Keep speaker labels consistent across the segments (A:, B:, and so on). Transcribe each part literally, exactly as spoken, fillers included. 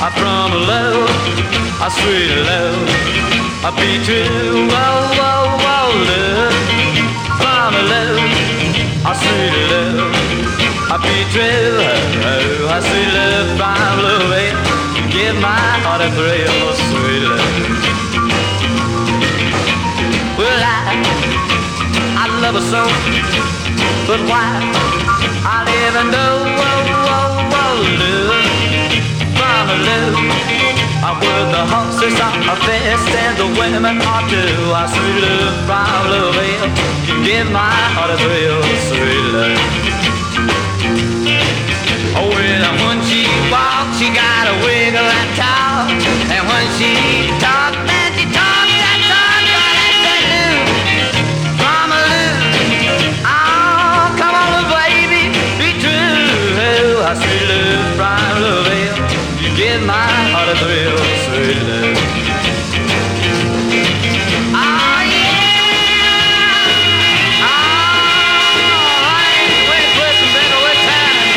A: from love, a sweet love, a beat true, whoa, whoa, whoa, love, from love, a sweet love, a beat true, oh, a sweet love, from love, eh? Give my heart a thrill, sweet love. Well, I, I love her so, but why? I never know, whoa, whoa, whoa, love. I would the horses are fast and the women are too. I sweet love from Louisville, you give my heart a thrill, sweet love. Oh, well, when she walks, she got a wiggle and talk, and when she talks, man, she talks that talk, got that that from a loo. Oh, come on, baby, be true. I sweet love from Louisville, give my heart a thrill, sweet love. Oh yeah, oh honey, we're twisting, baby, we're turning,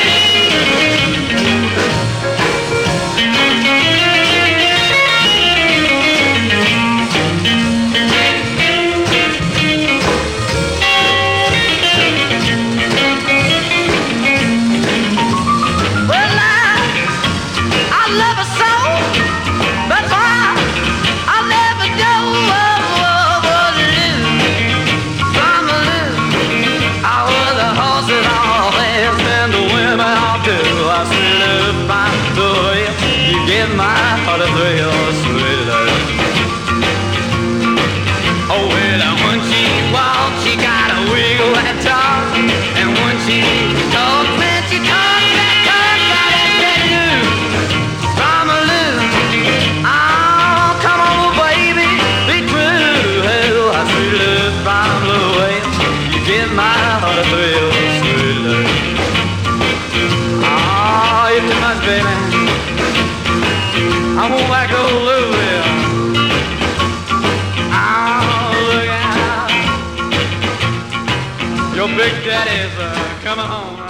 A: well, I, I love her so, but why I never know what to do. From a loo, I was the horses all fast and the women all too. I sweet love, find the way you give my heart a thrill, sweet love. Oh well, when she walks, she got a wiggle and talk, and when she talks, man, she talks that talk, got that that do. From a loo, oh come on, baby, be true. I sweet love from Louisville, you give my heart a thrill, sweet love. Oh, you're too much, baby. I won't back to Louisville. Oh, look out, your big daddy's uh, coming home.